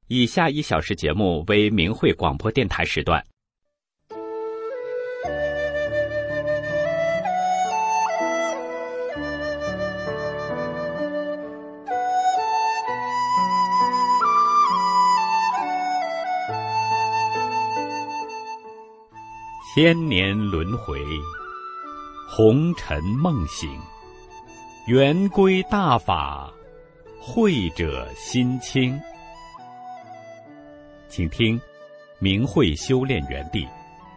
以下1小时节目为明慧广播电台时段。千年轮回，红尘梦醒，圆规大法，慧者心清。请听明慧修炼园地。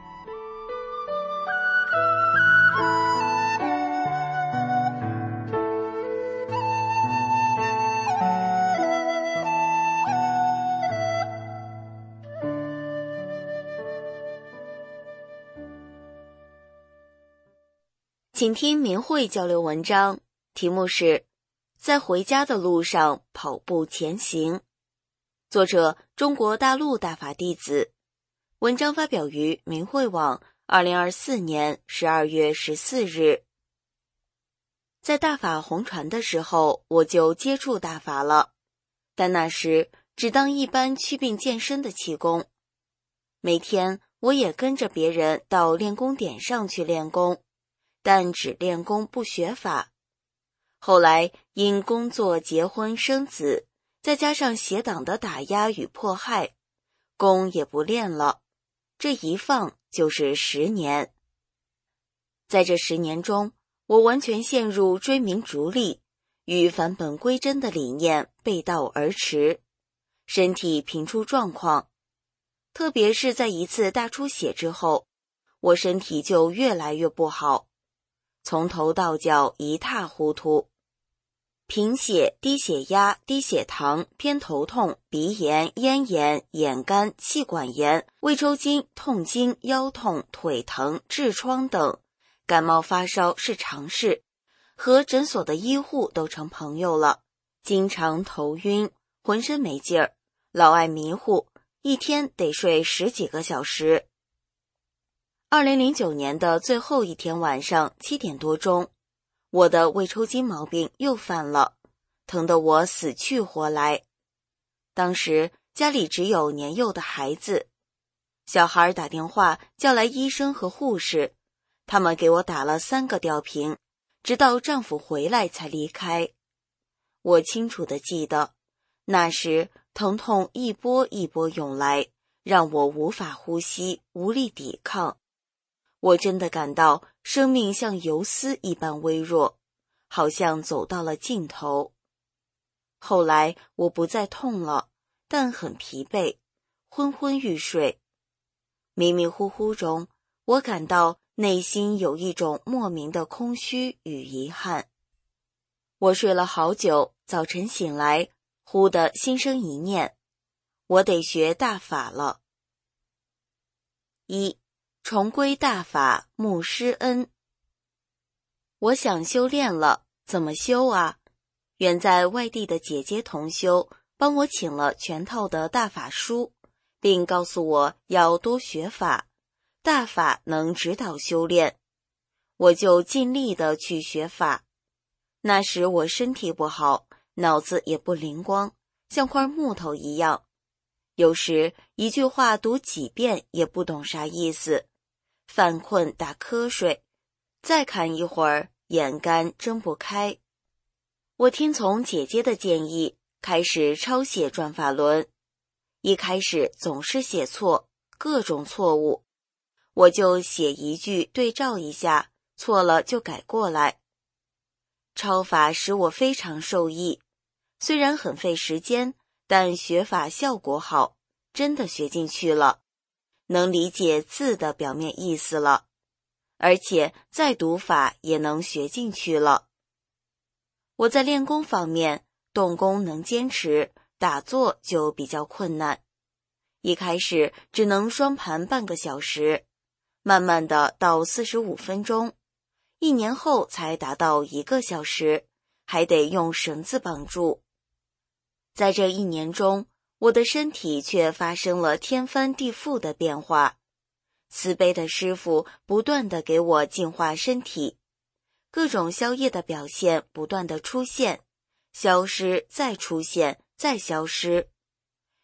请听明慧交流文章，题目是在回家的路上跑步前行，作者中国大陆大法弟子，文章发表于明慧网2024年12月14日。在大法红传的时候，我就接触大法了，但那时只当一般祛病健身的气功。每天我也跟着别人到练功点上去练功，但只练功不学法。后来因工作、结婚、生子，再加上邪党的打压与迫害，功也不练了，这一放就是10年。在这10年中，我完全陷入追名逐利与返本归真的理念背道而驰，身体频出状况。特别是在一次大出血之后，我身体就越来越不好，从头到脚一塌糊涂，贫血、低血压、低血糖、偏头痛、鼻炎、咽炎、眼干、气管炎、胃抽筋、痛经、腰痛、腿疼、痔疮等，感冒发烧是常事，和诊所的医护都成朋友了，经常头晕，浑身没劲儿，老爱迷糊，一天得睡10几个小时。2009年的最后一天晚上7点多钟，我的胃抽筋毛病又犯了，疼得我死去活来。当时家里只有年幼的孩子，小孩打电话叫来医生和护士，他们给我打了3个吊瓶，直到丈夫回来才离开。我清楚地记得，那时疼痛一波一波涌来，让我无法呼吸，无力抵抗。我真的感到生命像游丝一般微弱，好像走到了尽头。后来我不再痛了，但很疲惫，昏昏欲睡。迷迷糊糊中，我感到内心有一种莫名的空虚与遗憾。我睡了好久，早晨醒来，忽地心生一念，我得学大法了。1. 重归大法，慕师恩。我想修炼了，怎么修啊？远在外地的姐姐同修帮我请了全套的大法书，并告诉我要多学法，大法能指导修炼。我就尽力的去学法。那时我身体不好，脑子也不灵光，像块木头一样，有时一句话读几遍也不懂啥意思，犯困打瞌睡，再看一会儿眼干睁不开。我听从姐姐的建议，开始抄写转法轮。一开始总是写错，各种错误，我就写一句对照一下，错了就改过来。抄法使我非常受益，虽然很费时间，但学法效果好，真的学进去了，能理解字的表面意思了，而且再读法也能学进去了。我在练功方面，动功能坚持，打坐就比较困难。一开始只能双盘半个小时，慢慢的到45分钟，1年后才达到1个小时，还得用绳子绑住。在这1年中，我的身体却发生了天翻地覆的变化。慈悲的师父不断地给我净化身体，各种宵夜的表现不断地出现，消失再出现再消失，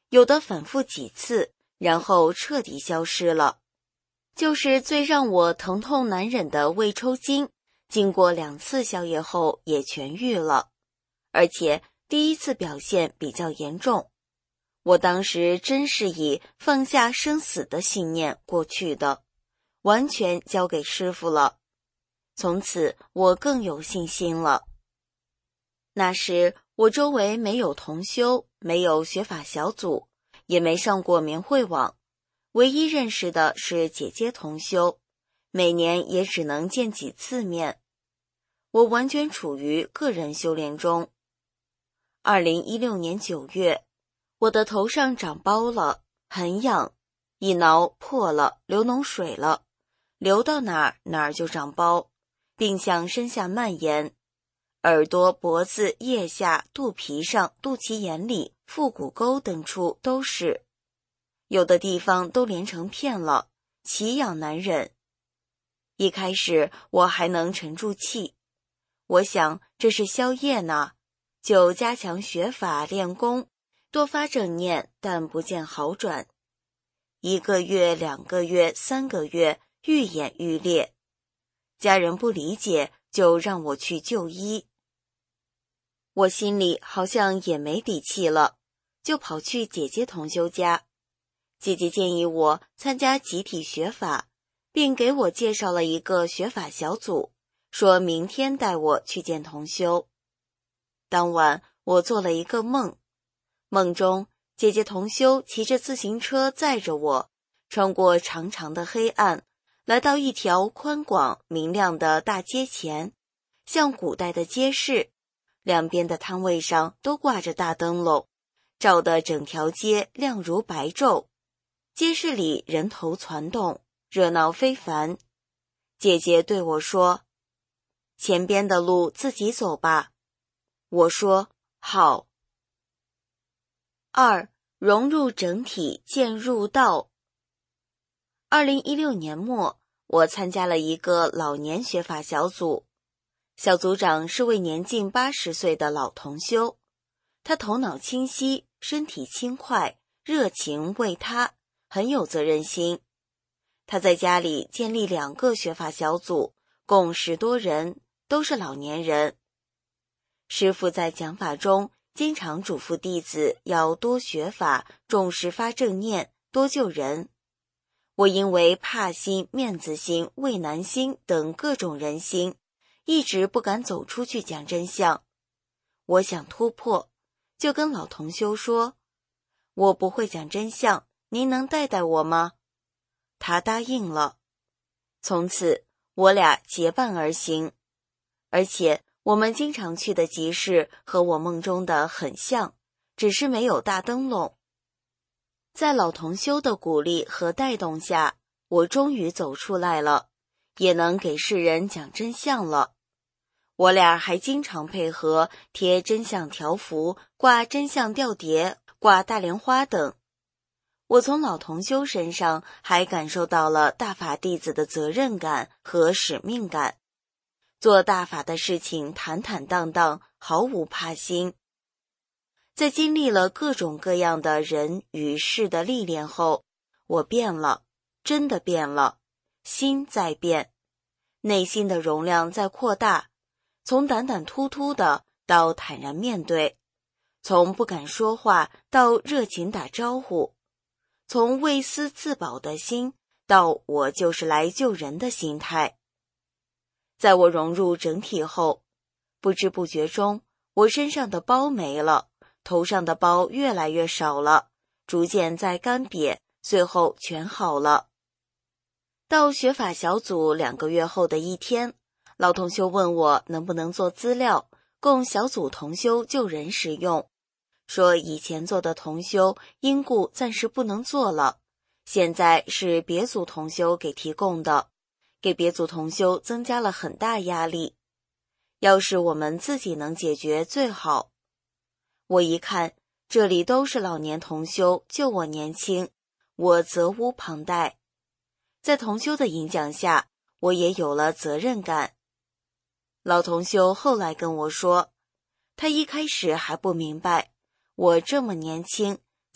有的反复几次，然后彻底消失了。就是最让我疼痛难忍的胃抽筋，经过2次宵夜后也痊愈了，而且第1次表现比较严重。我当时真是以放下生死的信念过去的，完全交给师父了。从此我更有信心了。那时我周围没有同修，没有学法小组，也没上过明慧网，唯一认识的是姐姐同修，每年也只能见几次面。我完全处于个人修炼中。2016年9月，我的头上长包了，很痒，一挠破了，流脓水了，流到哪儿就长包，并向身下蔓延，耳朵、脖子、腋下、肚皮上、肚脐眼里、腹股沟等处都是，有的地方都连成片了，奇痒难忍。一开始我还能沉住气，我想这是消业呢，就加强学法练功，多发正念，但不见好转。1个月、2个月、3个月，愈演愈烈。家人不理解，就让我去就医。我心里好像也没底气了，就跑去姐姐同修家。姐姐建议我参加集体学法，并给我介绍了一个学法小组，说明天带我去见同修。当晚我做了一个梦，梦中姐姐同修骑着自行车载着我，穿过长长的黑暗，来到一条宽广明亮的大街前，像古代的街市，两边的摊位上都挂着大灯笼，照得整条街亮如白昼。街市里人头攒动，热闹非凡。姐姐对我说：“前边的路自己走吧。”我说：“好。”2. 融入整体，渐入道。2016年末，我参加了一个老年学法小组，小组长是位年近80岁的老同修，他头脑清晰，身体轻快，热情为他，很有责任心。他在家里建立2个学法小组，共10多人，都是老年人。师父在讲法中经常嘱咐弟子要多学法，重视发正念，多救人。我因为怕心、面子心、畏难心等各种人心，一直不敢走出去讲真相。我想突破，就跟老同修说：“我不会讲真相，您能带带我吗？”他答应了。从此我俩结伴而行，而且我们经常去的集市和我梦中的很像，只是没有大灯笼。在老同修的鼓励和带动下，我终于走出来了，也能给世人讲真相了。我俩还经常配合贴真相条幅、挂真相吊碟、挂大莲花等。我从老同修身上还感受到了大法弟子的责任感和使命感，做大法的事情坦坦荡荡，毫无怕心。在经历了各种各样的人与事的历练后，我变了，真的变了，心在变，内心的容量在扩大，从胆胆突突的到坦然面对，从不敢说话到热情打招呼，从为私自保的心到我就是来救人的心态。在我融入整体后，不知不觉中，我身上的包没了，头上的包越来越少了，逐渐在干瘪，最后全好了。到学法小组2个月后的一天，老同修问我能不能做资料，供小组同修救人使用，说以前做的同修因故暂时不能做了，现在是别组同修给提供的，给别组同修增加了很大压力。要是我们自己能解决最好。我一看，这里都是老年同修，就我年轻，我责无旁贷。在同修的影响下，我也有了责任感。老同修后来跟我说，他一开始还不明白，我这么年轻，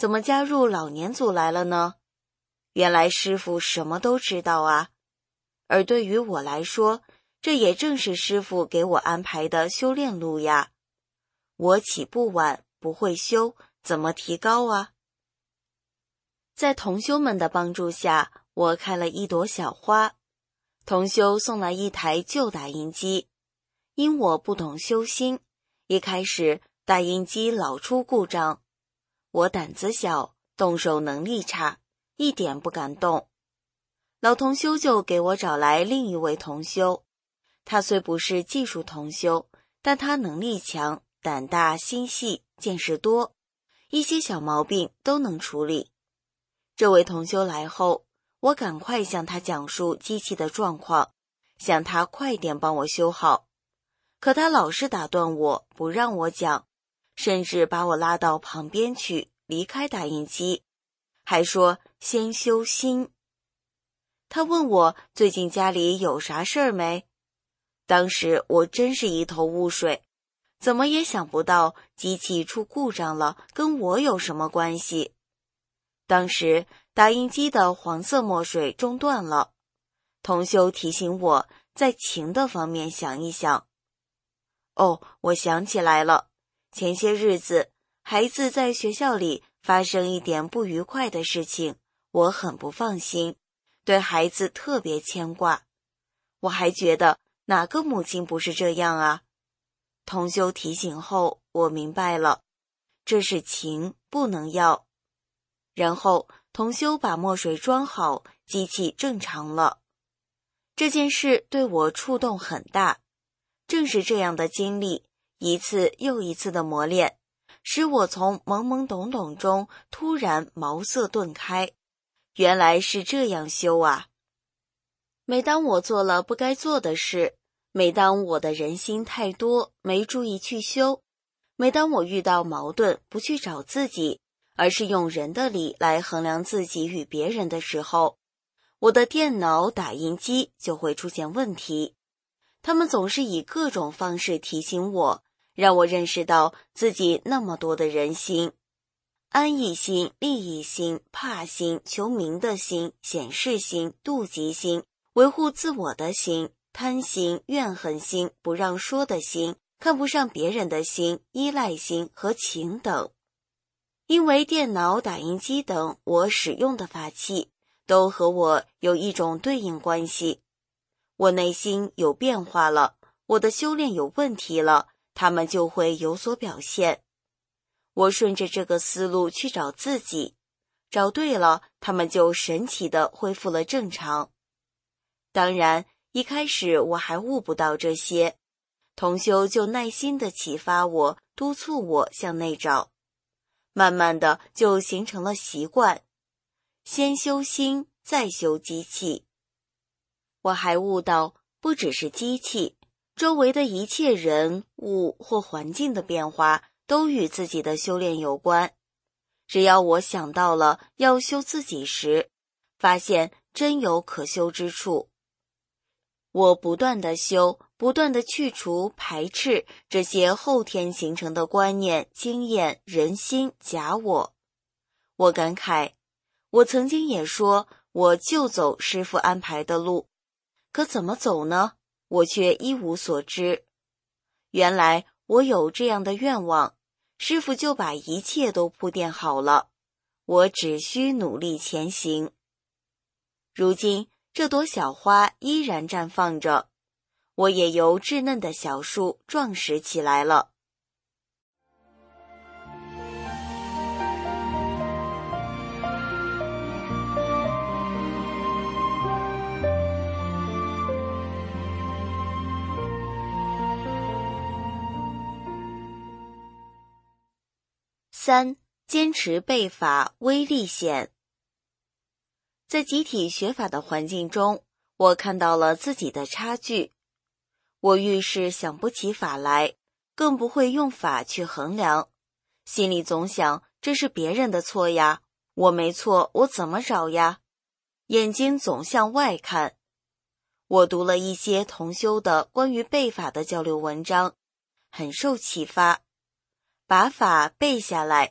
怎么加入老年组来了呢？原来师傅什么都知道啊。而对于我来说，这也正是师傅给我安排的修炼路呀。我起步晚，不会修，怎么提高啊？在同修们的帮助下，我开了一朵小花。同修送来一台旧打印机，因我不懂修心，一开始打印机老出故障。我胆子小，动手能力差，一点不敢动。老同修就给我找来另一位同修，他虽不是技术同修，但他能力强，胆大心细，见识多，一些小毛病都能处理。这位同修来后，我赶快向他讲述机器的状况，想他快点帮我修好。可他老是打断我，不让我讲，甚至把我拉到旁边去，离开打印机，还说先修心。他问我最近家里有啥事儿没？当时我真是一头雾水，怎么也想不到机器出故障了，跟我有什么关系？当时打印机的黄色墨水中断了，同修提醒我在情的方面想一想。哦，我想起来了，前些日子孩子在学校里发生一点不愉快的事情，我很不放心，对孩子特别牵挂。我还觉得哪个母亲不是这样啊？同修提醒后，我明白了，这是情，不能要。然后同修把墨水装好，机器正常了。这件事对我触动很大，正是这样的经历，一次又一次的磨练，使我从懵懵懂懂中突然茅塞顿开，原来是这样修啊。每当我做了不该做的事，每当我的人心太多，没注意去修，每当我遇到矛盾，不去找自己，而是用人的理来衡量自己与别人的时候，我的电脑打印机就会出现问题。他们总是以各种方式提醒我，让我认识到自己那么多的人心：安逸心、利益心、怕心、求名的心、显示心、妒忌心、维护自我的心、贪心、怨恨心、不让说的心、看不上别人的心、依赖心和情等。因为电脑、打印机等我使用的法器都和我有一种对应关系，我内心有变化了，我的修炼有问题了，他们就会有所表现。我顺着这个思路去找自己，找对了，他们就神奇地恢复了正常。当然，一开始我还悟不到这些，同修就耐心地启发我，督促我向内找。慢慢的就形成了习惯，先修心，再修机器。我还悟到，不只是机器，周围的一切人物或环境的变化都与自己的修炼有关。只要我想到了要修自己时，发现真有可修之处。我不断地修，不断地去除、排斥这些后天形成的观念、经验、人心、假我。我感慨，我曾经也说，我就走师父安排的路，可怎么走呢？我却一无所知。原来我有这样的愿望，师父就把一切都铺垫好了，我只需努力前行。如今这朵小花依然绽放着，我也由稚嫩的小树壮实起来了。3. 坚持背法，威力显。在集体学法的环境中，我看到了自己的差距。我遇事想不起法来，更不会用法去衡量，心里总想这是别人的错呀，我没错，我怎么找呀？眼睛总向外看。我读了一些同修的关于背法的交流文章，很受启发，把法背下来，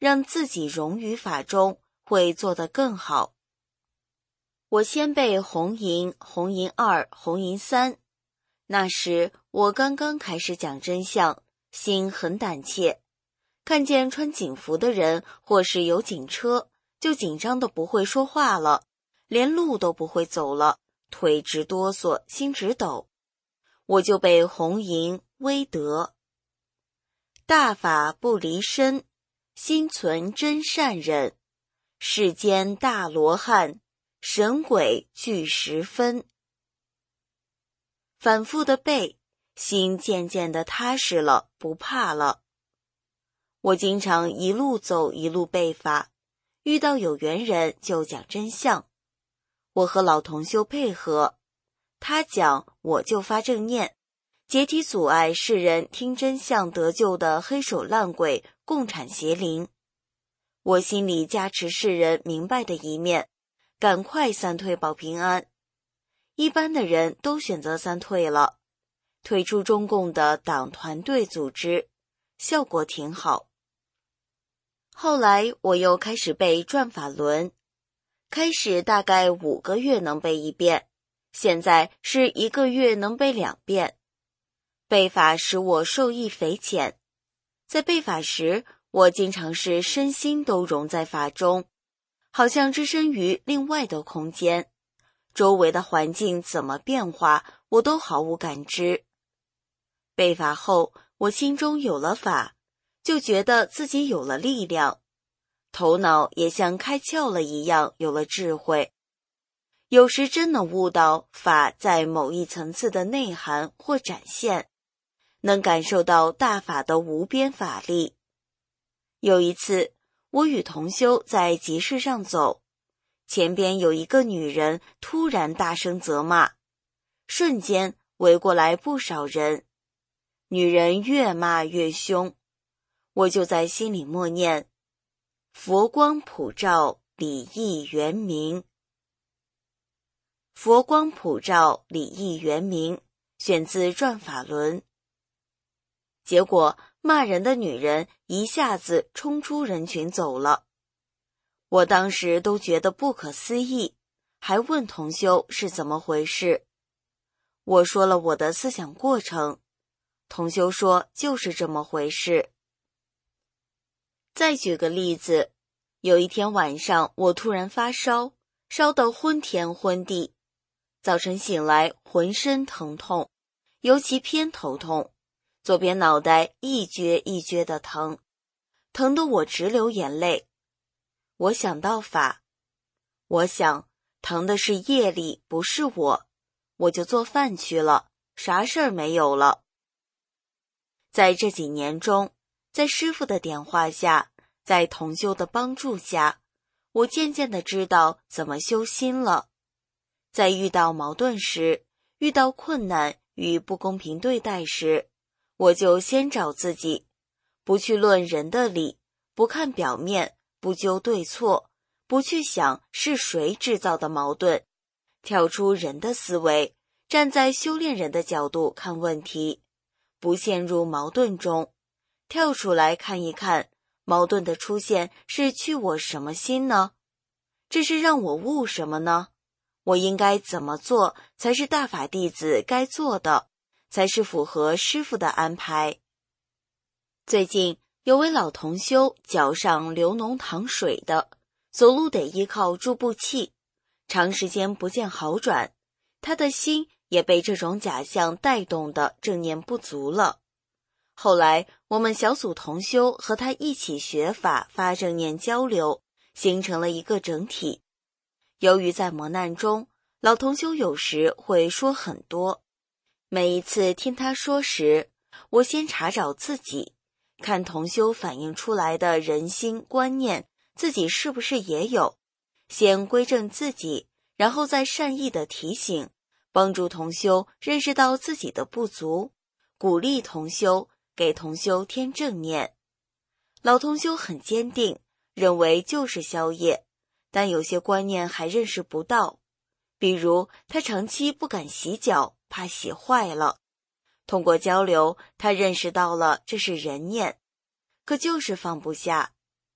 让自己融于法中，会做得更好。我先背红银、红银2、红银3，那时我刚刚开始讲真相，心很胆怯，看见穿警服的人或是有警车，就紧张的不会说话了，连路都不会走了，腿直哆嗦，心直抖。我就背红银、威德。大法不离身，心存真善忍，世间大罗汉，神鬼俱十分。反复的背，心渐渐的踏实了，不怕了。我经常一路走一路背法，遇到有缘人就讲真相。我和老同修配合，他讲我就发正念，解体阻碍世人听真相得救的黑手烂鬼共产邪灵。我心里加持世人明白的一面，赶快三退保平安。一般的人都选择三退了，退出中共的党团队组织，效果挺好。后来我又开始背转法轮，开始大概5个月能背1遍，现在是1个月能背2遍。背法使我受益匪浅，在背法时，我经常是身心都融在法中，好像置身于另外的空间，周围的环境怎么变化，我都毫无感知。背法后，我心中有了法，就觉得自己有了力量，头脑也像开窍了一样，有了智慧。有时真能悟到法在某一层次的内涵或展现，能感受到大法的无边法力。有一次，我与同修在集市上走，前边有一个女人突然大声责骂，瞬间围过来不少人，女人越骂越凶，我就在心里默念：佛光普照，礼义圆明。佛光普照，礼义圆明，选自转法轮。结果骂人的女人一下子冲出人群走了，我当时都觉得不可思议，还问同修是怎么回事。我说了我的思想过程，同修说就是这么回事。再举个例子，有一天晚上我突然发烧，烧得昏天昏地，早晨醒来浑身疼痛，尤其偏头痛，左边脑袋一撅一撅的疼，疼得我直流眼泪。我想到法，我想疼的是业力，不是我就做饭去了，啥事儿没有了。在这几年中，在师父的点化下，在同修的帮助下，我渐渐地知道怎么修心了。在遇到矛盾时，遇到困难与不公平对待时，我就先找自己，不去论人的理，不看表面，不究对错，不去想是谁制造的矛盾，跳出人的思维，站在修炼人的角度看问题，不陷入矛盾中，跳出来看一看，矛盾的出现是去我什么心呢？这是让我悟什么呢？我应该怎么做才是大法弟子该做的，才是符合师父的安排？最近有位老同修脚上流脓淌水的，走路得依靠助步器，长时间不见好转，他的心也被这种假象带动的正念不足了。后来我们小组同修和他一起学法发正念交流，形成了一个整体。由于在磨难中，老同修有时会说很多，每一次听他说时，我先查找自己，看同修反映出来的人心观念，自己是不是也有，先归正自己，然后再善意的提醒，帮助同修认识到自己的不足，鼓励同修，给同修添正念。老同修很坚定，认为就是宵夜，但有些观念还认识不到，比如他长期不敢洗脚，怕洗坏了。通过交流，他认识到了这是人念，可就是放不下。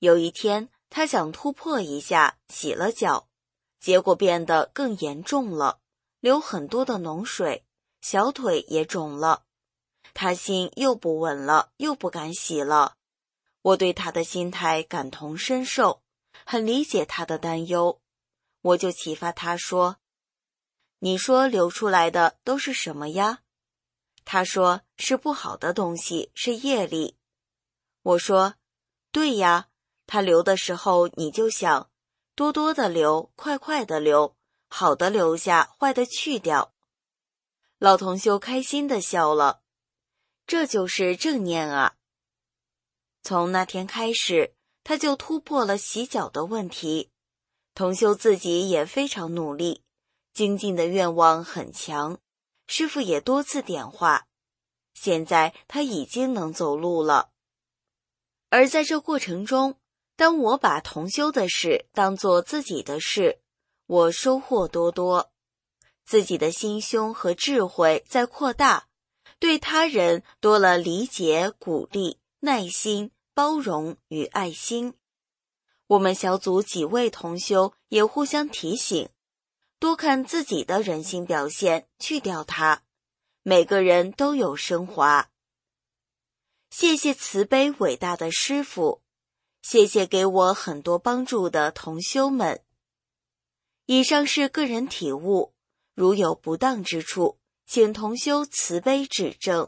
有一天，他想突破一下，洗了脚，结果变得更严重了，流很多的脓水，小腿也肿了。他心又不稳了，又不敢洗了。我对他的心态感同身受，很理解他的担忧。我就启发他说：你说流出来的都是什么呀？他说是不好的东西，是业力。我说对呀，他流的时候你就想多多的流，快快的流，好的留下，坏的去掉。老同修开心地笑了，这就是正念啊。从那天开始，他就突破了洗脚的问题。同修自己也非常努力，精进的愿望很强，师父也多次点化。现在他已经能走路了。而在这过程中，当我把同修的事当作自己的事，我收获多多，自己的心胸和智慧在扩大，对他人多了理解、鼓励、耐心、包容与爱心。我们小组几位同修也互相提醒，多看自己的人性表现，去掉它，每个人都有升华。谢谢慈悲伟大的师父，谢谢给我很多帮助的同修们。以上是个人体悟，如有不当之处，请同修慈悲指正。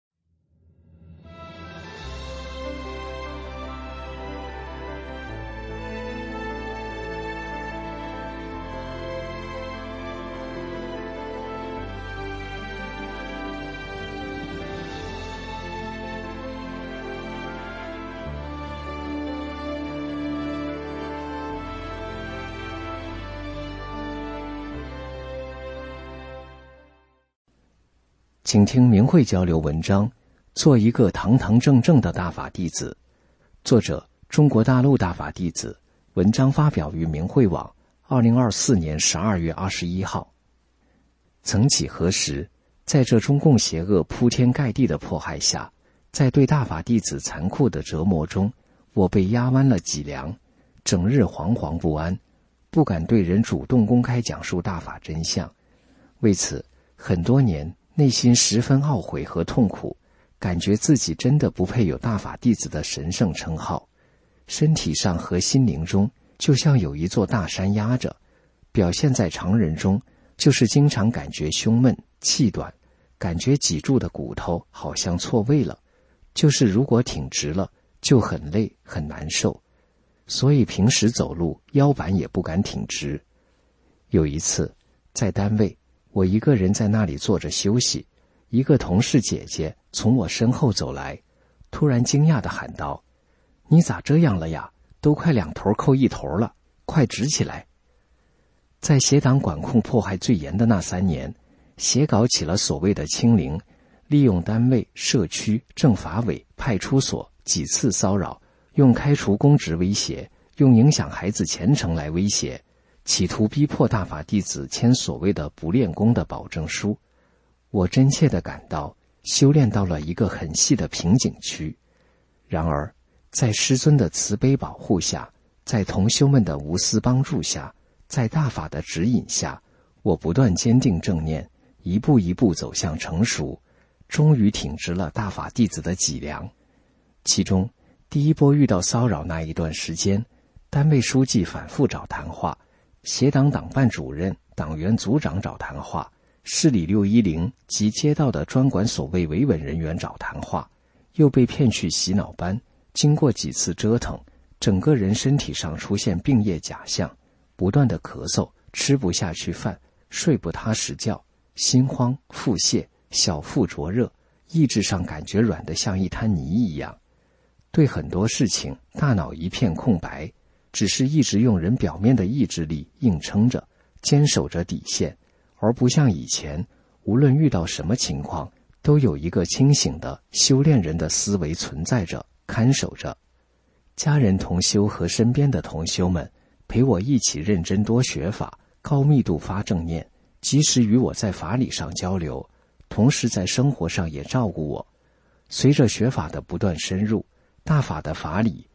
请听明慧交流文章，做一个堂堂正正的大法弟子。作者：中国大陆大法弟子。文章发表于明慧网，2024年12月21号。曾几何时，在这中共邪恶铺天盖地的迫害下，在对大法弟子残酷的折磨中，我被压弯了脊梁，整日惶惶不安，不敢对人主动公开讲述大法真相。为此，很多年内心十分懊悔和痛苦，感觉自己真的不配有大法弟子的神圣称号。身体上和心灵中就像有一座大山压着，表现在常人中就是经常感觉胸闷、气短，感觉脊柱的骨头好像错位了，就是如果挺直了就很累很难受，所以平时走路腰板也不敢挺直。有一次在单位，我一个人在那里坐着休息，一个同事姐姐从我身后走来，突然惊讶地喊道：你咋这样了呀？都快两头扣一头了，快直起来。在邪党管控迫害最严的那3年，邪搞起了所谓的清零，利用单位、社区、政法委、派出所几次骚扰，用开除公职威胁，用影响孩子前程来威胁，企图逼迫大法弟子签所谓的不练功的保证书。我真切地感到修炼到了一个很细的瓶颈区。然而在师尊的慈悲保护下，在同修们的无私帮助下，在大法的指引下，我不断坚定正念，一步一步走向成熟，终于挺直了大法弟子的脊梁。其中第一波遇到骚扰那一段时间，单位书记反复找谈话，协党党办主任、党员组长找谈话，市里610及街道的专管所谓维稳人员找谈话，又被骗去洗脑班。经过几次折腾，整个人身体上出现病业假象，不断的咳嗽，吃不下去饭，睡不踏实觉，心慌、腹泻、小腹灼热，意志上感觉软得像一滩泥一样。对很多事情大脑一片空白，只是一直用人表面的意志力硬撑着，坚守着底线，而不像以前，无论遇到什么情况，都有一个清醒的修炼人的思维存在着，看守着。家人同修和身边的同修们陪我一起认真多学法，高密度发正念，及时与我在法理上交流，同时在生活上也照顾我。随着学法的不断深入，大法的法理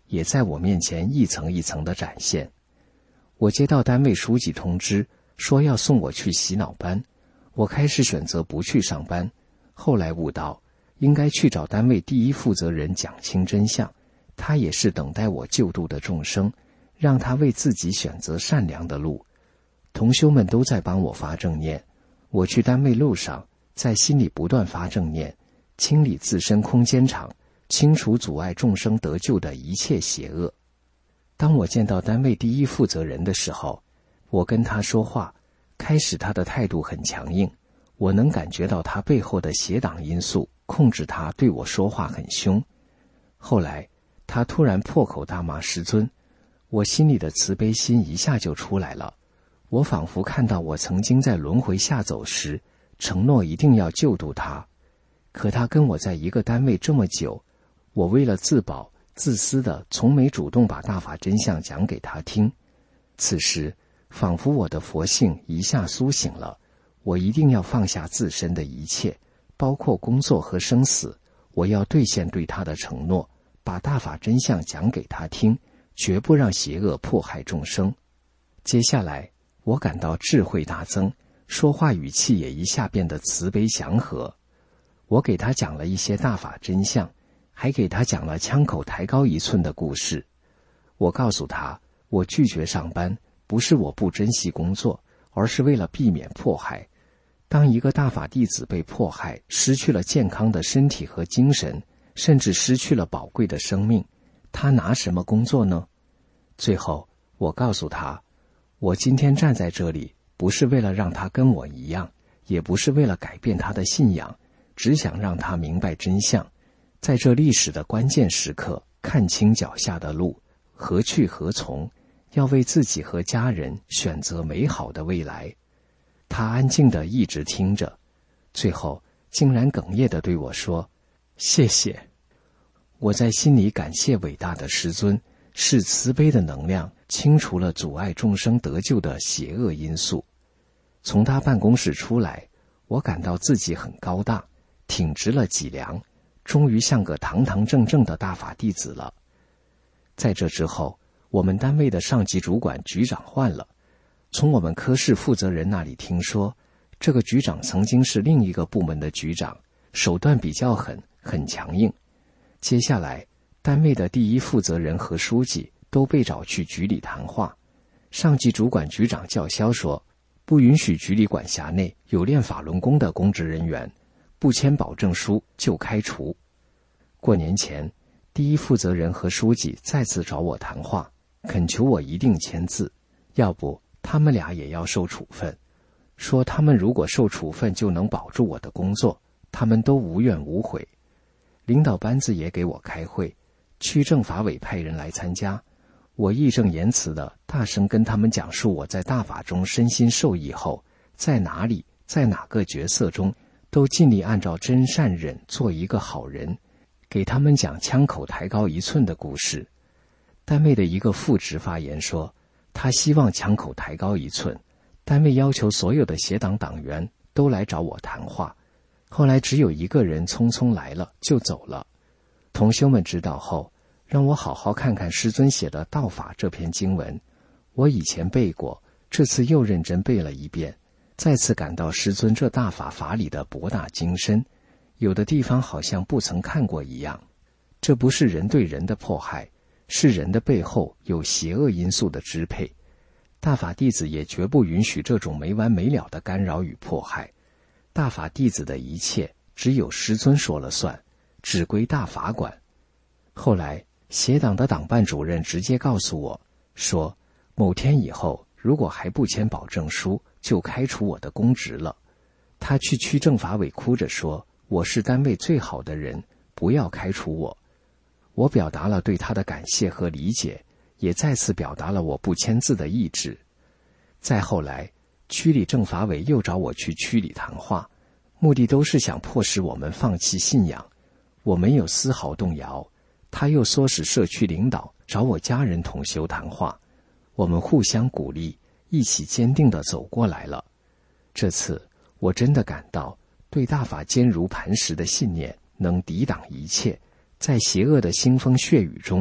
也在我面前一层一层地展现。我接到单位书记通知，说要送我去洗脑班，我开始选择不去上班，后来悟到应该去找单位第一负责人讲清真相，他也是等待我救度的众生，让他为自己选择善良的路。同修们都在帮我发正念，我去单位路上在心里不断发正念，清理自身空间场，清除阻碍众生得救的一切邪恶。当我见到单位第一负责人的时候，我跟他说话，开始他的态度很强硬，我能感觉到他背后的邪党因素控制他对我说话很凶。后来他突然破口大骂师尊，我心里的慈悲心一下就出来了。我仿佛看到我曾经在轮回下走时承诺一定要救度他，可他跟我在一个单位这么久，我为了自保自私的从没主动把大法真相讲给他听。此时仿佛我的佛性一下苏醒了，我一定要放下自身的一切，包括工作和生死，我要兑现对他的承诺，把大法真相讲给他听，绝不让邪恶迫害众生。接下来我感到智慧大增，说话语气也一下变得慈悲祥和。我给他讲了一些大法真相，还给他讲了枪口抬高1寸的故事。我告诉他，我拒绝上班，不是我不珍惜工作，而是为了避免迫害。当一个大法弟子被迫害，失去了健康的身体和精神，甚至失去了宝贵的生命，他拿什么工作呢？最后我告诉他，我今天站在这里，不是为了让他跟我一样，也不是为了改变他的信仰，只想让他明白真相，在这历史的关键时刻，看清脚下的路，何去何从，要为自己和家人选择美好的未来。他安静地一直听着，最后竟然哽咽地对我说，谢谢。我在心里感谢伟大的师尊，是慈悲的能量清除了阻碍众生得救的邪恶因素。从他办公室出来，我感到自己很高大，挺直了脊梁，终于像个堂堂正正的大法弟子了。在这之后，我们单位的上级主管局长换了，从我们科室负责人那里听说，这个局长曾经是另一个部门的局长，手段比较狠，很强硬。接下来单位的第一负责人和书记都被找去局里谈话，上级主管局长叫嚣说，不允许局里管辖内有练法轮功的公职人员，不签保证书就开除。过年前，第一负责人和书记再次找我谈话，恳求我一定签字，要不他们俩也要受处分，说他们如果受处分就能保住我的工作，他们都无怨无悔。领导班子也给我开会，区政法委派人来参加，我义正言辞地大声跟他们讲述我在大法中身心受益后，在哪里，在哪个角色中，都尽力按照真善忍做一个好人，给他们讲枪口抬高1寸的故事。单位的一个副职发言说，他希望枪口抬高1寸，单位要求所有的邪党党员都来找我谈话，后来只有一个人匆匆来了就走了。同修们知道后，让我好好看看师尊写的《道法》这篇经文，我以前背过，这次又认真背了一遍，再次感到师尊这大法法理的博大精深，有的地方好像不曾看过一样。这不是人对人的迫害，是人的背后有邪恶因素的支配。大法弟子也绝不允许这种没完没了的干扰与迫害。大法弟子的一切只有师尊说了算，只归大法管。后来邪党的党办主任直接告诉我说，某天以后如果还不签保证书，就开除我的公职了。他去区政法委哭着说，我是单位最好的人，不要开除我。我表达了对他的感谢和理解，也再次表达了我不签字的意志。再后来，区里政法委又找我去区里谈话，目的都是想迫使我们放弃信仰。我没有丝毫动摇。他又唆使社区领导找我家人同修谈话，我们互相鼓励，一起坚定地走过来了。这次我真的感到，对大法坚如磐石的信念能抵挡一切，在邪恶的腥风血雨中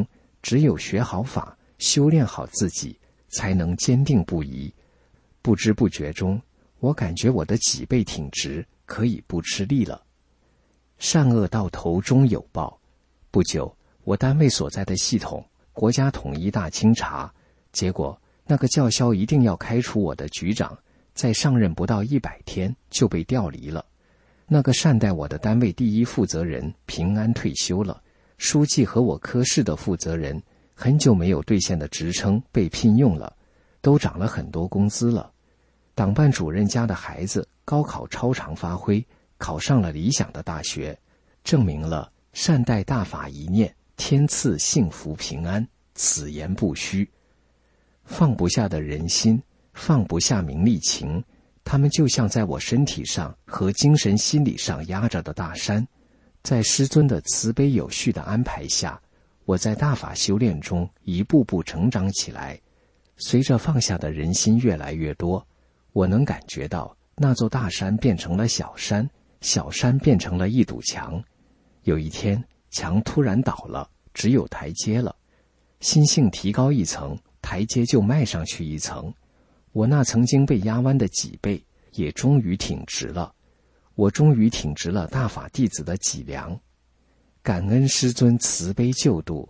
只有学好法，修炼好自己，才能坚定不移。不知不觉中，我感觉我的脊背挺直，可以不吃力了。善恶到头终有报。不久，我单位所在的系统国家统一大清查，结果那个叫嚣一定要开除我的局长，在上任不到100天就被调离了。那个善待我的单位第一负责人平安退休了，书记和我科室的负责人很久没有兑现的职称被聘用了，都涨了很多工资了。党办主任家的孩子高考超常发挥，考上了理想的大学，证明了善待大法一念，天赐幸福平安，此言不虚。放不下的人心，放不下名利情，他们就像在我身体上和精神心理上压着的大山。在师尊的慈悲有序的安排下，我在大法修炼中一步步成长起来。随着放下的人心越来越多，我能感觉到那座大山变成了小山，小山变成了一堵墙。有一天，墙突然倒了，只有台阶了。心性提高一层，台阶就迈上去一层。我那曾经被压弯的脊背也终于挺直了，我终于挺直了大法弟子的脊梁。感恩师尊慈悲救度。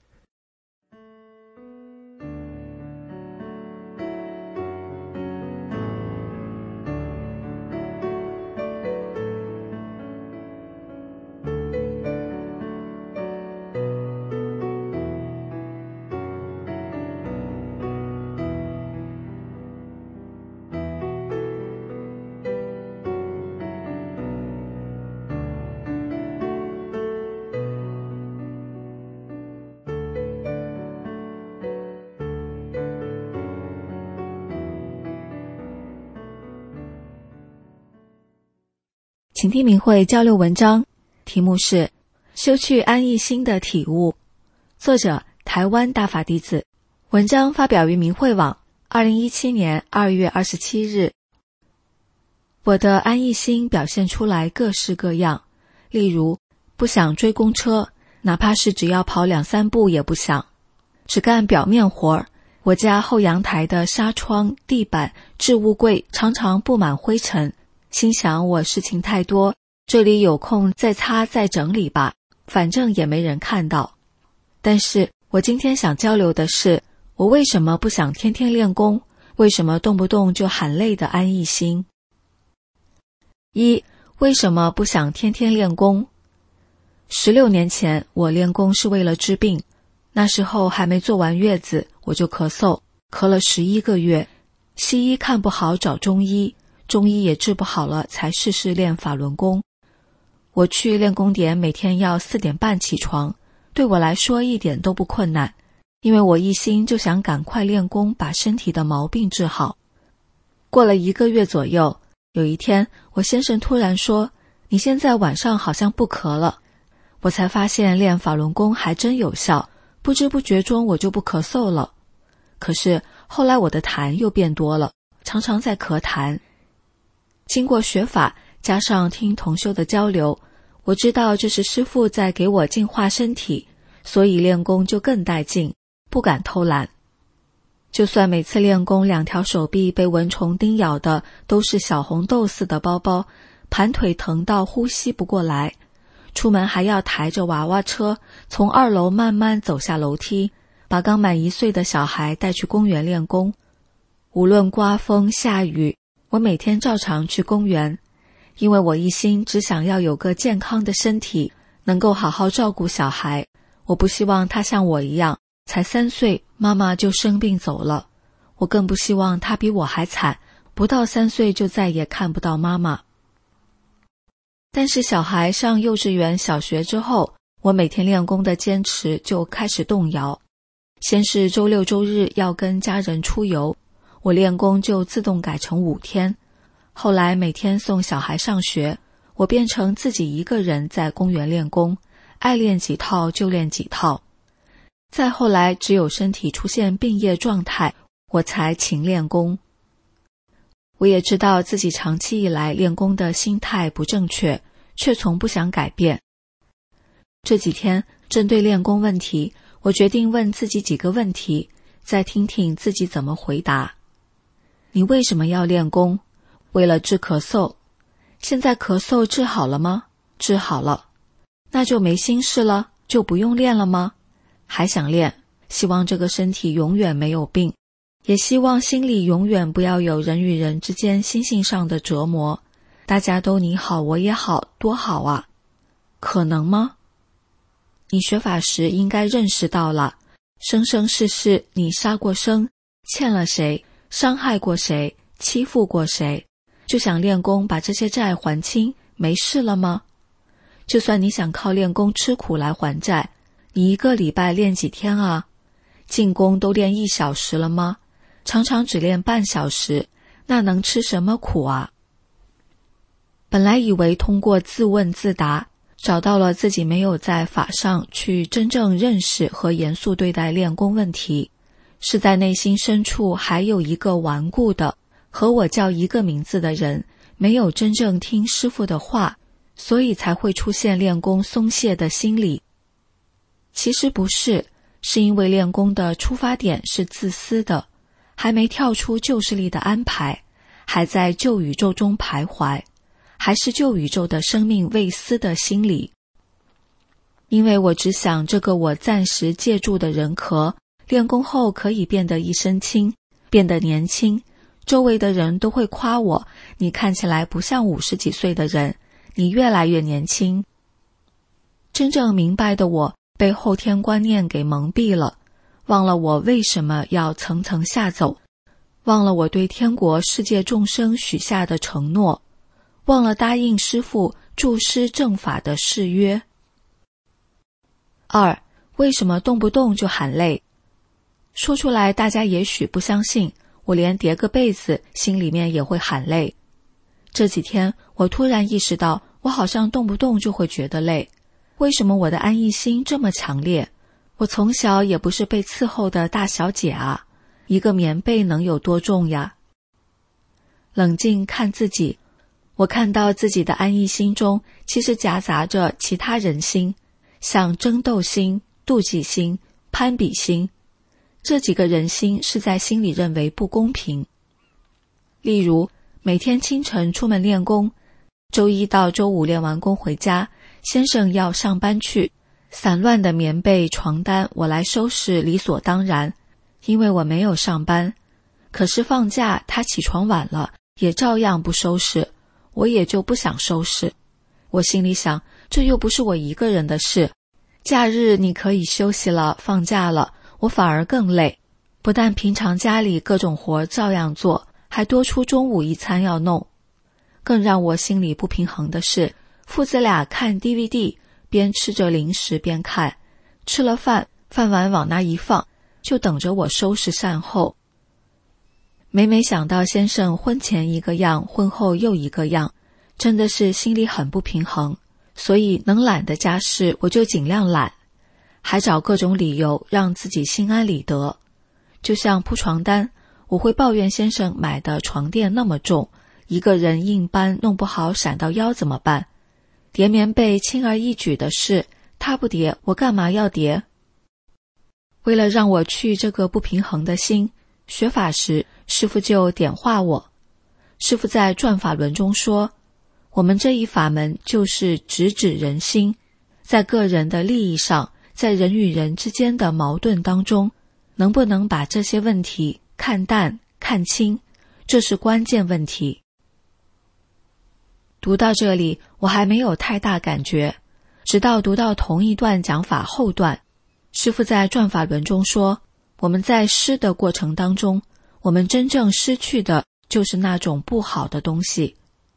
请听明慧交流文章，题目是修去安逸心的体悟，作者台湾大法弟子，文章发表于明慧网2017年2月27日。我的安逸心表现出来各式各样，例如不想追公车，哪怕是只要跑2-3步也不想，只干表面活儿。我家后阳台的纱窗、地板、置物柜常常布满灰尘，心想我事情太多，这里有空再擦再整理吧，反正也没人看到。但是我今天想交流的是，我为什么不想天天练功，为什么动不动就喊累的安逸心。一，为什么不想天天练功？16年前我练功是为了治病，那时候还没坐完月子，我就咳嗽，咳了11个月，西医看不好找中医，中医也治不好了，才试试练法轮功。我去练功点每天要4点半起床，对我来说一点都不困难，因为我一心就想赶快练功，把身体的毛病治好。过了1个月左右，有一天我先生突然说，你现在晚上好像不咳了。我才发现练法轮功还真有效，不知不觉中我就不咳嗽了。可是后来我的痰又变多了，常常在咳痰。经过学法加上听同修的交流，我知道这是师父在给我净化身体，所以练功就更带劲，不敢偷懒。就算每次练功2条手臂被蚊虫叮咬的都是小红豆似的包包，盘腿疼到呼吸不过来，出门还要抬着娃娃车从2楼慢慢走下楼梯，把刚满1岁的小孩带去公园练功。无论刮风下雨，我每天照常去公园，因为我一心只想要有个健康的身体，能够好好照顾小孩。我不希望他像我一样，才3岁妈妈就生病走了，我更不希望他比我还惨，不到3岁就再也看不到妈妈。但是小孩上幼稚园、小学之后，我每天练功的坚持就开始动摇。先是周6周日要跟家人出游，我练功就自动改成5天。后来每天送小孩上学，我变成自己一个人在公园练功，爱练几套就练几套。再后来只有身体出现病业状态，我才勤练功。我也知道自己长期以来练功的心态不正确，却从不想改变。这几天针对练功问题， 我决定问自己几个问题，再听听自己怎么回答。你为什么要练功？为了治咳嗽。现在咳嗽治好了吗？治好了。那就没心事了，就不用练了吗？还想练，希望这个身体永远没有病，也希望心里永远不要有人与人之间心性上的折磨，大家都你好我也好，多好啊。可能吗？你学法时应该认识到了，生生世世你杀过生，欠了谁，伤害过谁，欺负过谁，就想练功把这些债还清，没事了吗？就算你想靠练功吃苦来还债，你一个礼拜练几天啊？进功都练1小时了吗？常常只练半小时，那能吃什么苦啊？本来以为通过自问自答，找到了自己没有在法上去真正认识和严肃对待练功问题，是在内心深处还有一个顽固的和我叫一个名字的人没有真正听师父的话，所以才会出现练功松懈的心理。其实不是，是因为练功的出发点是自私的，还没跳出旧势力的安排，还在旧宇宙中徘徊，还是旧宇宙的生命未思的心理。因为我只想这个我暂时借助的人壳，练功后可以变得一身轻，变得年轻，周围的人都会夸我，你看起来不像50几岁的人，你越来越年轻。真正明白的我被后天观念给蒙蔽了，忘了我为什么要层层下走，忘了我对天国世界众生许下的承诺，忘了答应师父助师正法的誓约。2. 为什么动不动就喊累？说出来大家也许不相信，我连叠个被子心里面也会喊累。这几天我突然意识到，我好像动不动就会觉得累。为什么我的安逸心这么强烈？我从小也不是被伺候的大小姐啊，一个棉被能有多重呀？冷静看自己，我看到自己的安逸心中其实夹杂着其他人心，像争斗心、妒忌心、攀比心，这几个人心是在心里认为不公平。例如每天清晨出门练功，周一到周五练完功回家，先生要上班去，散乱的棉被床单我来收拾理所当然，因为我没有上班。可是放假他起床晚了也照样不收拾，我也就不想收拾。我心里想，这又不是我一个人的事，假日你可以休息了，放假了，我反而更累。不但平常家里各种活照样做，还多出中午一餐要弄。更让我心里不平衡的是，父子俩看 DVD， 边吃着零食边看，吃了饭，饭碗往那一放，就等着我收拾善后。每每想到先生婚前一个样，婚后又一个样，真的是心里很不平衡，所以能懒的家事我就尽量懒，还找各种理由让自己心安理得。就像铺床单，我会抱怨先生买的床垫那么重，一个人硬搬弄不好闪到腰怎么办？叠棉被轻而易举的事，他不叠，我干嘛要叠？为了让我去这个不平衡的心，学法时师父就点化我。师父在转法轮中说，我们这一法门就是直指人心，在个人的利益上，在人与人之间的矛盾当中，能不能把这些问题看淡看清，这是关键问题。读到这里我还没有太大感觉，直到读到同一段讲法后段，师父在转法轮中说，我们在失的过程当中，我们真正失去的就是那种不好的东西。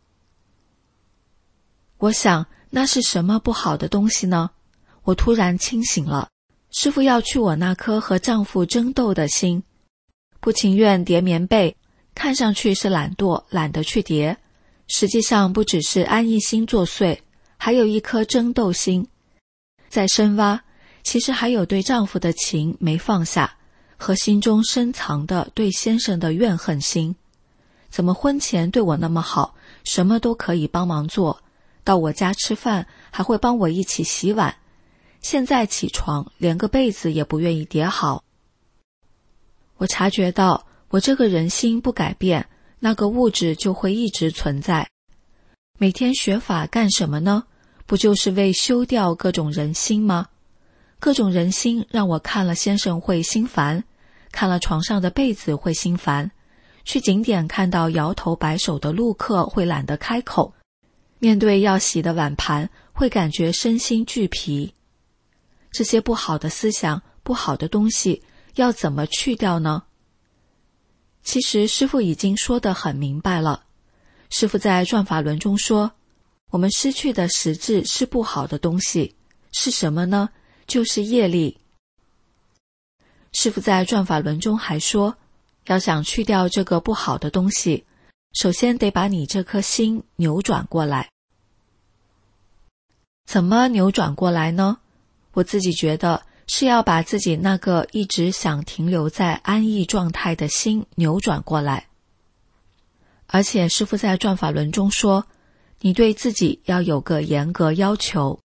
我想，那是什么不好的东西呢？我突然清醒了，师父要去我那颗和丈夫争斗的心，不情愿叠棉被，看上去是懒惰，懒得去叠，实际上不只是安逸心作祟，还有一颗争斗心。再深挖，其实还有对丈夫的情没放下，和心中深藏的对先生的怨恨心。怎么婚前对我那么好，什么都可以帮忙做，到我家吃饭还会帮我一起洗碗， 现在起床连个被子也不愿意叠好。我察觉到，我这个人心不改变，那个物质就会一直存在。每天学法干什么呢？不就是为修掉各种人心吗？各种人心让我看了先生会心烦，看了床上的被子会心烦，去景点看到摇头摆手的路客会懒得开口，面对要洗的碗盘会感觉身心俱疲。这些不好的思想、不好的东西要怎么去掉呢？其实师父已经说得很明白了。师父在转法轮中说，我们失去的实质是不好的东西，是什么呢？就是业力。师父在转法轮中还说，要想去掉这个不好的东西，首先得把你这颗心扭转过来。怎么扭转过来呢？我自己觉得是要把自己那个一直想停留在安逸状态的心扭转过来。而且师父在转法轮中说，你对自己要有个严格要求。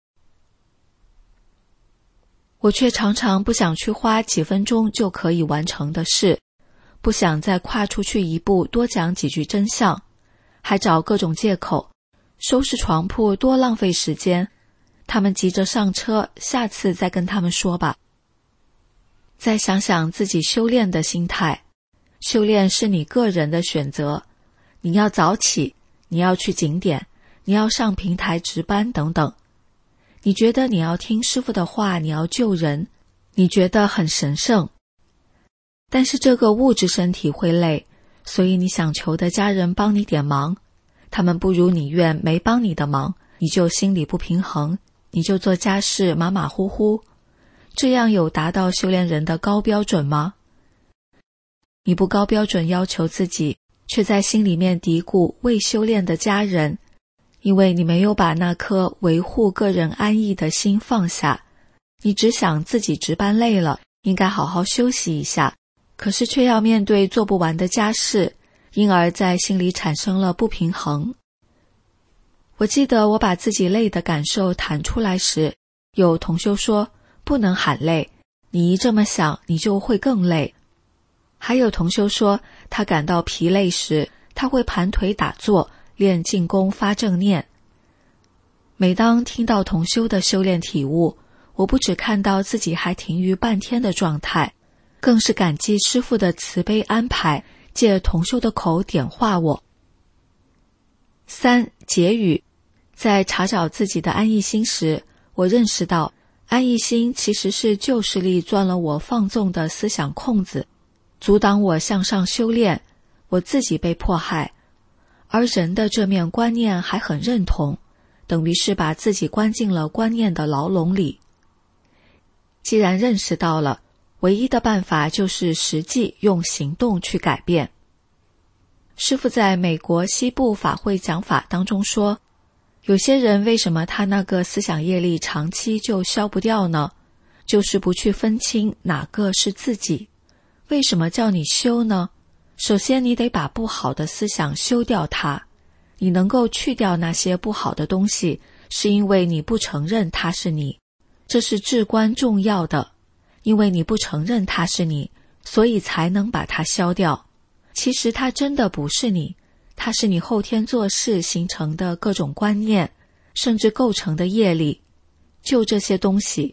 我却常常不想去花几分钟就可以完成的事，不想再跨出去一步多讲几句真相，还找各种借口，收拾床铺多浪费时间，他们急着上车，下次再跟他们说吧。再想想自己修炼的心态，修炼是你个人的选择，你要早起，你要去景点，你要上平台值班等等。你觉得你要听师父的话，你要救人，你觉得很神圣。但是这个物质身体会累，所以你想求的家人帮你点忙，他们不如你愿没帮你的忙，你就心里不平衡，你就做家事马马虎虎。这样有达到修炼人的高标准吗？你不高标准要求自己，却在心里面嘀咕未修炼的家人，因为你没有把那颗维护个人安逸的心放下，你只想自己值班累了，应该好好休息一下，可是却要面对做不完的家事，因而在心里产生了不平衡。我记得我把自己累的感受谈出来时，有同修说，不能喊累，你一这么想，你就会更累。还有同修说，他感到疲累时，他会盘腿打坐，练静功发正念。每当听到同修的修炼体悟，我不只看到自己还停于半天的状态，更是感激师父的慈悲安排，借同修的口点化我。3. 结语。在查找自己的安逸心时，我认识到安逸心其实是旧势力钻了我放纵的思想空子，阻挡我向上修炼，我自己被迫害，而人的这面观念还很认同，等于是把自己关进了观念的牢笼里。既然认识到了，唯一的办法就是实际用行动去改变。师父在美国西部法会讲法当中说，有些人为什么他那个思想业力长期就消不掉呢？就是不去分清哪个是自己。为什么叫你修呢？首先你得把不好的思想修掉它。你能够去掉那些不好的东西，是因为你不承认它是你，这是至关重要的。因为你不承认它是你，所以才能把它消掉。其实它真的不是你，它是你后天做事形成的各种观念，甚至构成的业力，就这些东西。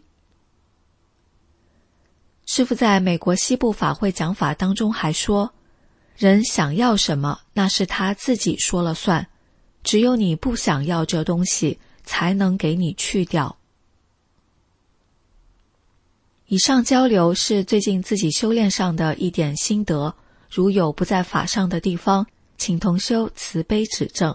师父在美国西部法会讲法当中还说，人想要什么，那是他自己说了算，只有你不想要这东西，才能给你去掉。以上交流是最近自己修炼上的一点心得，如有不在法上的地方，请同修慈悲指正。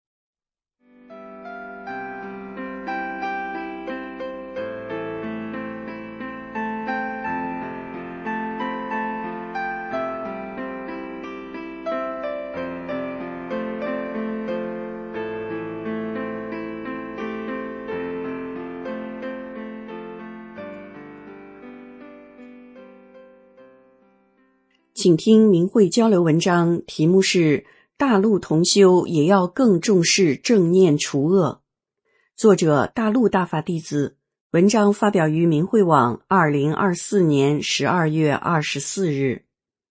请听明慧交流文章，题目是大陆同修也要更重视正念除恶。作者大陆大法弟子， 文章发表于明慧网2024年12月24日。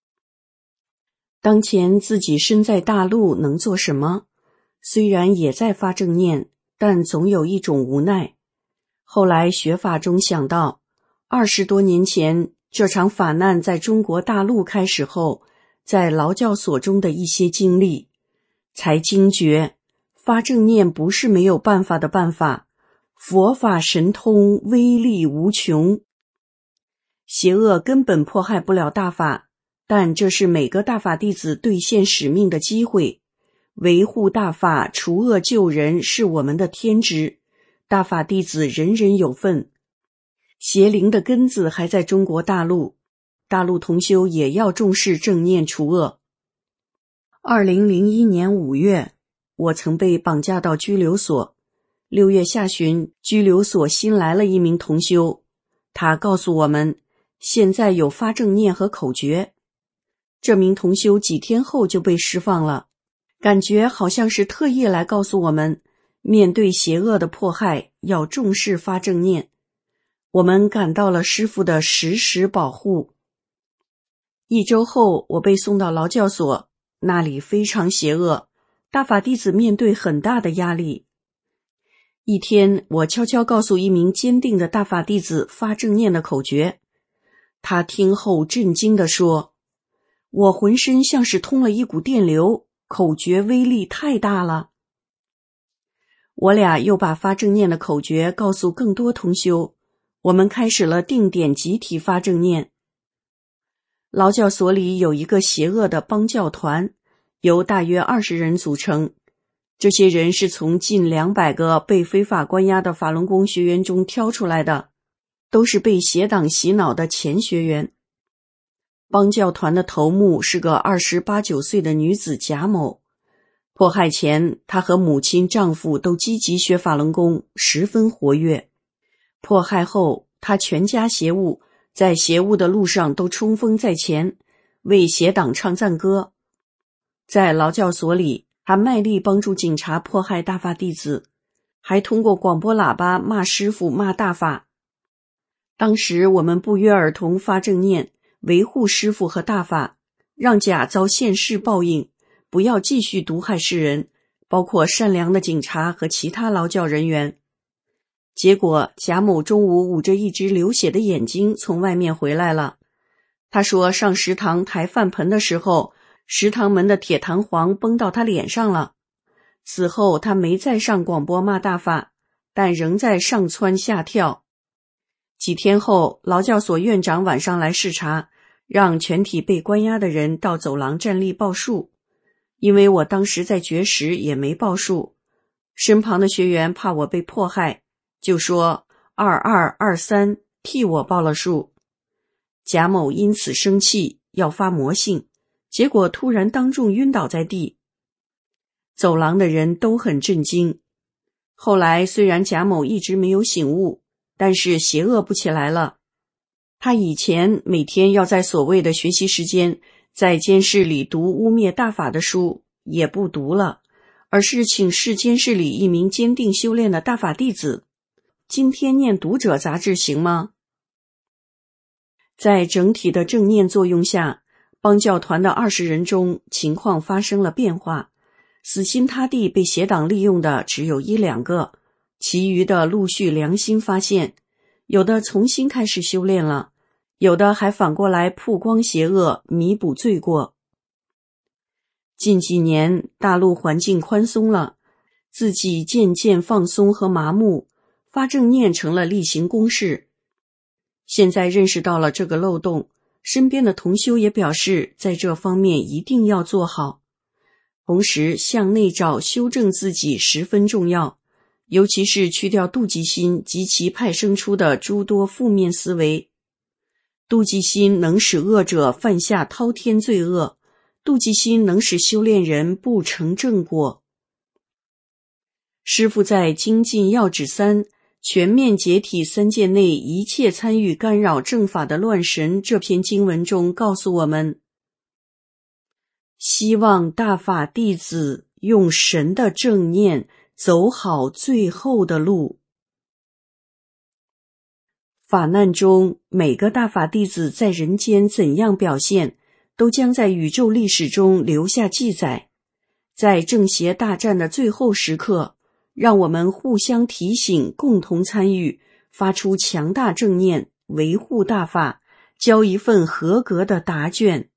当前自己身在大陆能做什么？虽然也在发正念，但总有一种无奈。后来学法中想到，20多年前这场法难在中国大陆开始后，在劳教所中的一些经历，才惊觉发正念不是没有办法的办法，佛法神通威力无穷，邪恶根本迫害不了大法，但这是每个大法弟子兑现使命的机会。维护大法、除恶救人是我们的天职，大法弟子人人有份。邪灵的根子还在中国大陆，大陆同修也要重视正念除恶。2001年5月，我曾被绑架到拘留所。6月下旬，拘留所新来了一名同修，他告诉我们，现在有发正念和口诀。这名同修几天后就被释放了，感觉好像是特意来告诉我们，面对邪恶的迫害，要重视发正念。我们感到了师父的时时保护。1周后，我被送到劳教所，那里非常邪恶，大法弟子面对很大的压力。一天，我悄悄告诉一名坚定的大法弟子发正念的口诀，他听后震惊地说，我浑身像是通了一股电流，口诀威力太大了。我俩又把发正念的口诀告诉更多同修，我们开始了定点集体发正念。劳教所里有一个邪恶的帮教团，由大约20人组成，这些人是从近200个被非法关押的法轮功学员中挑出来的，都是被邪党洗脑的前学员。帮教团的头目是个28、29岁的女子贾某，迫害前她和母亲、丈夫都积极学法轮功，十分活跃。迫害后，她全家邪物，在邪物的路上都冲锋在前，为邪党唱赞歌。在劳教所里，他卖力帮助警察迫害大法弟子，还通过广播喇叭骂师父、骂大法。当时我们不约而同发正念，维护师父和大法，让甲遭现世报应，不要继续毒害世人，包括善良的警察和其他劳教人员。结果贾某中午捂着一只流血的眼睛从外面回来了。他说上食堂抬饭盆的时候，食堂门的铁弹簧崩到他脸上了。此后他没再上广播骂大法，但仍在上蹿下跳。几天后，劳教所院长晚上来视察，让全体被关押的人到走廊站立报数。因为我当时在绝食，也没报数。身旁的学员怕我被迫害，就说2223，替我报了数。贾某因此生气，要发魔性，结果突然当众晕倒在地。走廊的人都很震惊。后来虽然贾某一直没有醒悟，但是邪恶不起来了。他以前每天要在所谓的学习时间，在监室里读污蔑大法的书，也不读了，而是请示监室里一名坚定修炼的大法弟子，今天念读者杂志行吗？在整体的正念作用下，帮教团的20人中情况发生了变化，死心塌地被邪党利用的只有1、2个，其余的陆续良心发现，有的重新开始修炼了，有的还反过来曝光邪恶，弥补罪过。近几年大陆环境宽松了，自己渐渐放松和麻木，发正念成了例行公事。现在认识到了这个漏洞，身边的同修也表示在这方面一定要做好。同时向内找修正自己十分重要，尤其是去掉妒忌心及其派生出的诸多负面思维。妒忌心能使恶者犯下滔天罪恶，妒忌心能使修炼人不成正果。师父在《精进要旨3全面解体3界内一切参与干扰正法的乱神这篇经文中告诉我们，希望大法弟子用神的正念走好最后的路。 法难中每个大法弟子在人间怎样表现，都将在宇宙历史中留下记载。在正邪大战的最后时刻，让我们互相提醒，共同参与，发出强大正念，维护大法，交一份合格的答卷。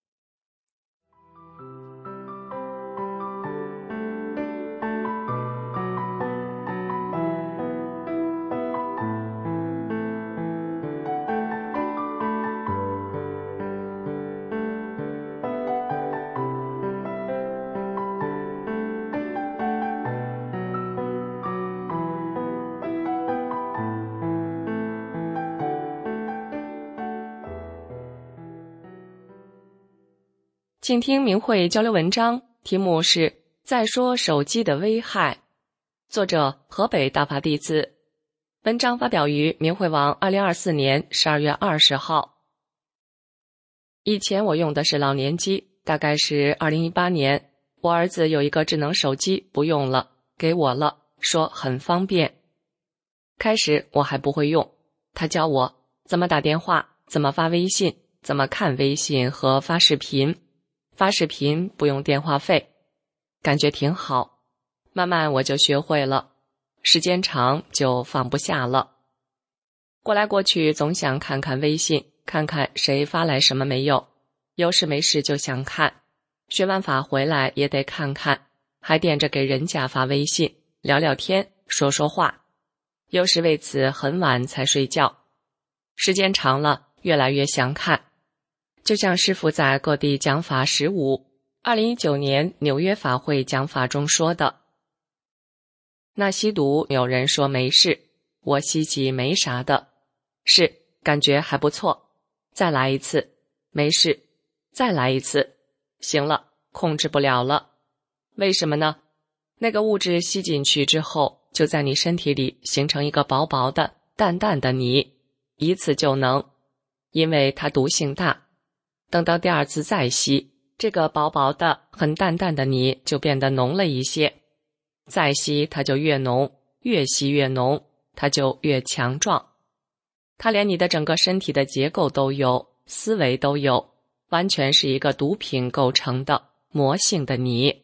请听明慧交流文章，题目是再说手机的危害，作者河北大法弟子。文章发表于明慧网2024年12月20号。以前我用的是老年机，大概是2018年，我儿子有一个智能手机不用了，给我了，说很方便。开始我还不会用，他教我怎么打电话，怎么发微信，怎么看微信和发视频。发视频不用电话费，感觉挺好。慢慢我就学会了，时间长就放不下了。过来过去总想看看微信，看看谁发来什么没有，有事没事就想看。学完法回来也得看看，还惦着给人家发微信，聊聊天，说说话。有时为此很晚才睡觉。时间长了，越来越想看。就像师父在各地讲法152019年纽约法会讲法中说的，那吸毒有人说没事，我吸几没啥的，是感觉还不错，再来一次，没事，再来一次，行了，控制不了了。为什么呢？那个物质吸进去之后，就在你身体里形成一个薄薄的淡淡的泥，一次就能，因为它毒性大。等到第二次再吸，这个薄薄的很淡淡的泥就变得浓了一些，再吸它就越浓，越吸越浓，它就越强壮。它连你的整个身体的结构都有，思维都有，完全是一个毒品构成的魔性的泥。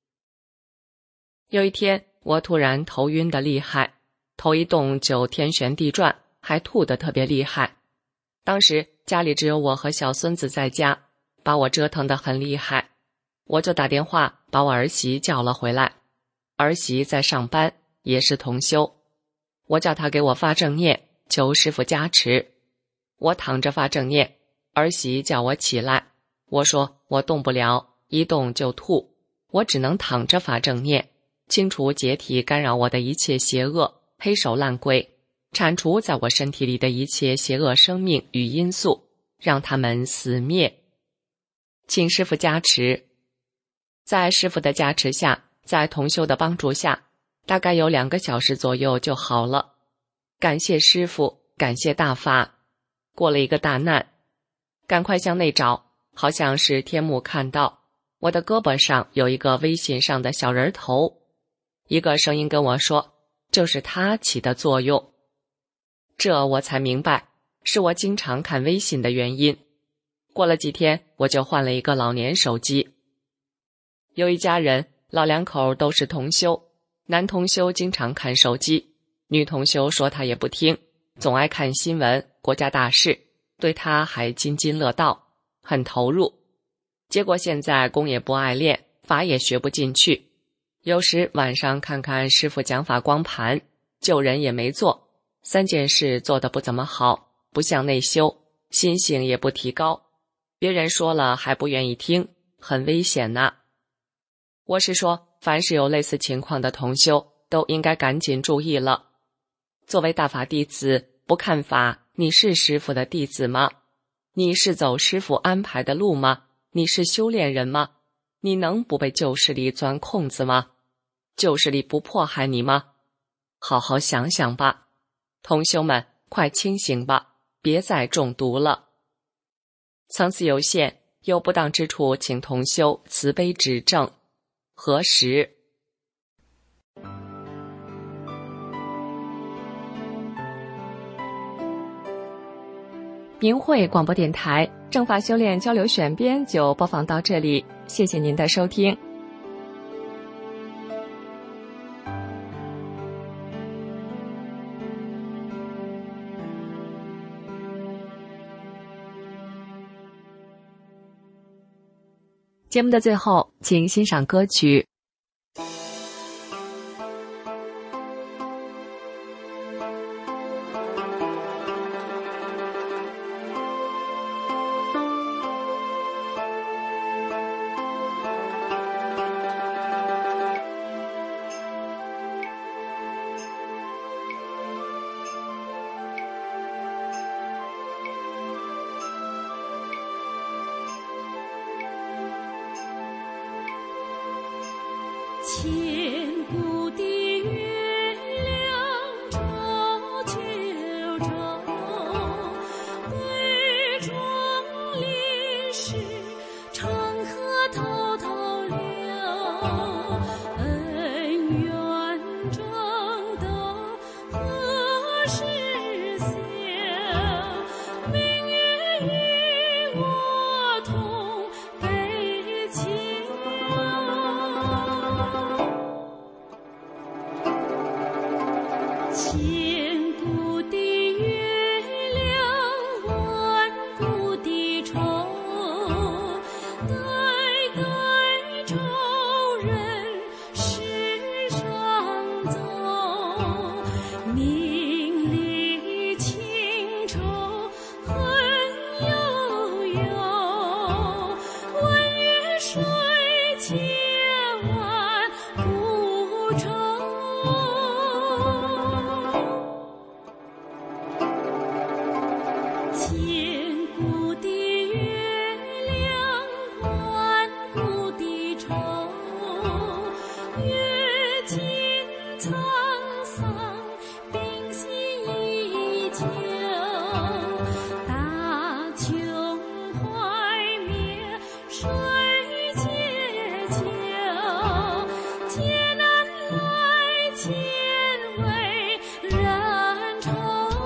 有一天我突然头晕得厉害，头一动就天旋地转，还吐得特别厉害。当时家里只有我和小孙子在家，把我折腾得很厉害，我就打电话把我儿媳叫了回来。儿媳在上班，也是同修，我叫她给我发正念，求师父加持。我躺着发正念，儿媳叫我起来，我说我动不了，一动就吐，我只能躺着发正念，清除解体干扰我的一切邪恶黑手烂鬼，铲除在我身体里的一切邪恶生命与因素，让他们死灭。请师父加持。在师父的加持下，在同修的帮助下，大概有2个小时左右就好了。感谢师父，感谢大法。过了一个大难，赶快向内找，好像是天目看到我的胳膊上有一个微信上的小人头，一个声音跟我说，就是它起的作用。这我才明白，是我经常看微信的原因。过了几天，我就换了一个老年手机。有一家人，老两口都是同修，男同修经常看手机，女同修说他也不听，总爱看新闻、国家大事，对他还津津乐道，很投入。结果现在功也不爱练，法也学不进去。有时晚上看看师父讲法光盘，救人也没做，3件事做得不怎么好，不像内修，心性也不提高，别人说了还不愿意听，很危险呐。我是说，凡是有类似情况的同修，都应该赶紧注意了。作为大法弟子，不看法，你是师父的弟子吗？你是走师父安排的路吗？你是修炼人吗？你能不被旧势力钻空子吗？旧势力不迫害你吗？好好想想吧，同修们，快清醒吧，别再中毒了。层次有限，有不当之处，请同修慈悲指正。何时？ 明慧广播电台正法修炼交流选编就播放到这里，谢谢您的收听。节目的最后，请欣赏歌曲。 千古的月亮照九州，对妆历史长河滔滔流，恩怨争斗何时休？明月与我同悲秋。千古的月亮，万古的愁，代代仇人世上走，名利情仇恨悠悠，问月水千万古愁。千古的月亮，万古的愁，阅尽沧桑，冰心依旧。大穷怀灭，水解救，劫难来，千为人愁。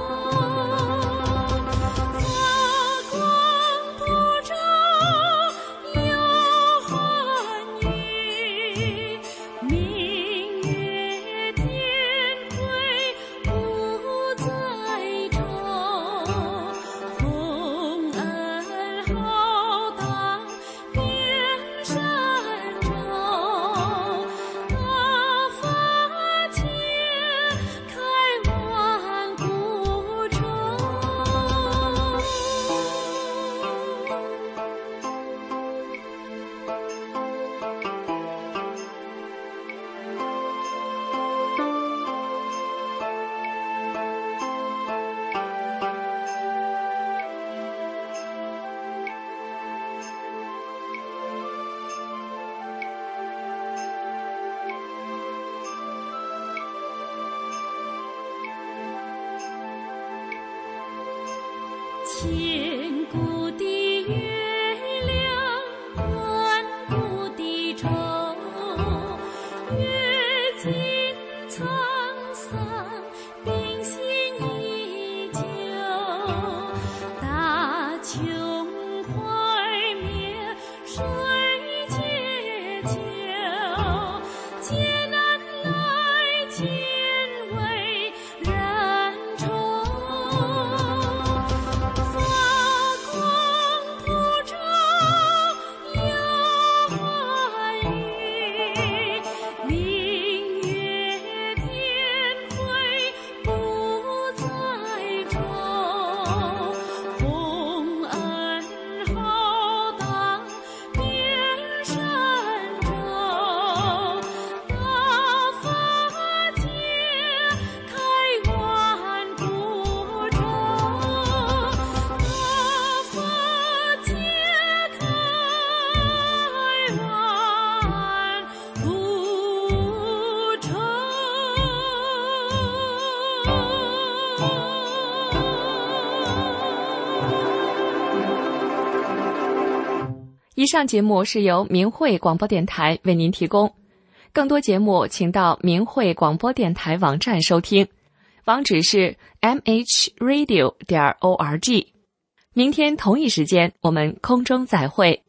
千古的月亮，万古的愁，阅尽沧桑，冰心依旧。大穷怀灭，水解救，劫难来，千为人愁。 以上节目是由明慧广播电台为您提供，更多节目请到明慧广播电台网站收听，网址是mhradio.org。 明天同一时间我们空中再会。